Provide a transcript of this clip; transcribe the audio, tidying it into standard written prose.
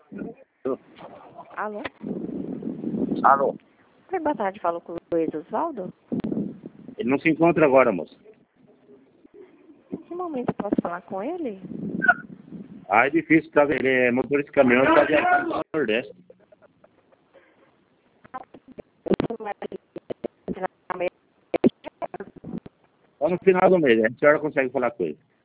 Alô? Alô? Oi, boa tarde, falo com o Luiz Osvaldo. Ele não se encontra agora, moço. Em que momento eu posso falar com ele? Ah, é difícil, tá? Ele é motorista de caminhão, está viajando para o Nordeste. Só no final do mês, a senhora consegue falar com ele.